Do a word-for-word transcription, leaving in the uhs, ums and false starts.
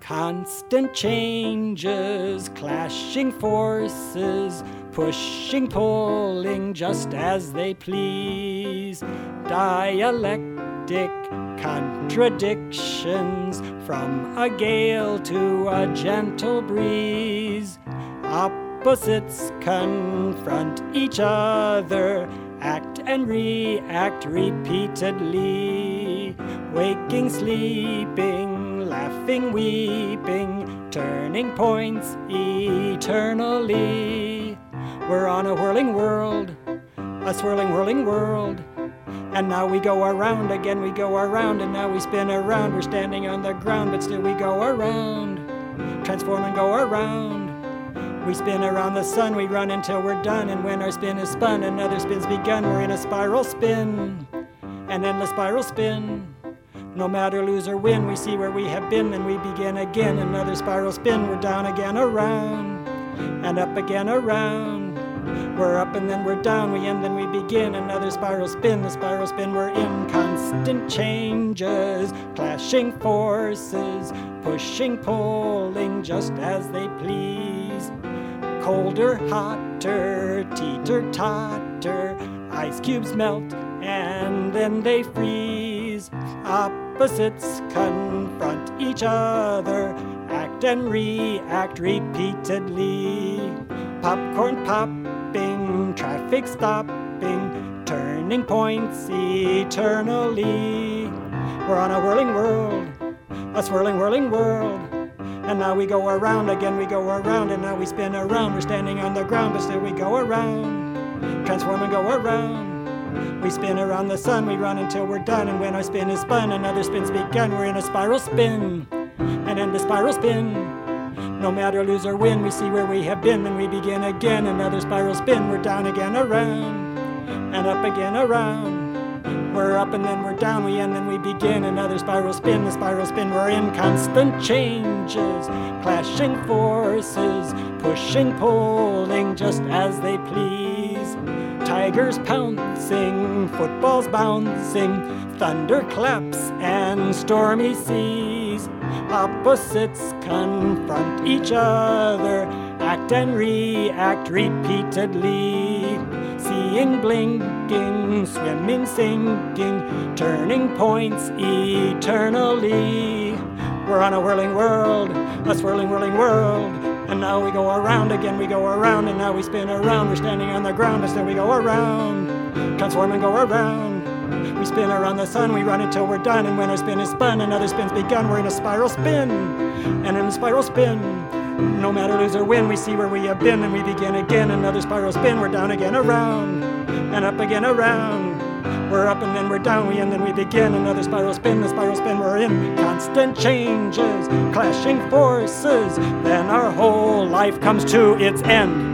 Constant changes, clashing forces, pushing, pulling just as they please. Dialectic contradictions, from a gale to a gentle breeze. Opposites confront each other, act and react repeatedly. Waking, sleeping, laughing, weeping, turning points eternally. We're on a whirling world, a swirling, whirling world. And now we go around again, we go around, and now we spin around. We're standing on the ground, but still we go around. Transform and go around. We spin around the sun, we run until we're done, and when our spin is spun, another spin's begun. We're in a spiral spin, an endless spiral spin. No matter lose or win, we see where we have been, then we begin again. Another spiral spin, we're down again, around, and up again, around. We're up and then we're down, we end, then we begin. Another spiral spin, the spiral spin we're in. Constant changes, clashing forces, pushing, pulling just as they please. Colder, hotter, teeter-totter, ice cubes melt and then they freeze. Opposites confront each other, act and react repeatedly. Popcorn popping, traffic stopping, turning points eternally. We're on a whirling world, a swirling, whirling world. And now we go around again, we go around, and now we spin around. We're standing on the ground, but still we go around. Transform and go around. We spin around the sun, we run until we're done, and when our spin is spun, another spin's begun. We're in a spiral spin, and in the spiral spin. No matter lose or win, we see where we have been, then we begin again. Another spiral spin, we're down again, around, and up again, around. We're up and then we're down, we end, then we begin. Another spiral spin, the spiral spin we're in. Constant changes, clashing forces, pushing, pulling just as they please. Tigers pouncing, footballs bouncing, thunderclaps and stormy seas. Opposites confront each other, act and react repeatedly. Seeing, blinking, swimming, sinking, turning points eternally. We're on a whirling world, a swirling, whirling world. And now we go around again, we go around, and now we spin around. We're standing on the ground, but still we go around. Transform and go around. We spin around the sun, we run until we're done, and when our spin is spun, another spin's begun. We're in a spiral spin, and in a spiral spin. No matter lose or win, we see where we have been, and we begin again. Another spiral spin, we're down again, around, and up again, around. We're up and then we're down, we end, then we begin. Another spiral spin, the spiral spin we're in. Constant changes, clashing forces, then our whole life comes to its end.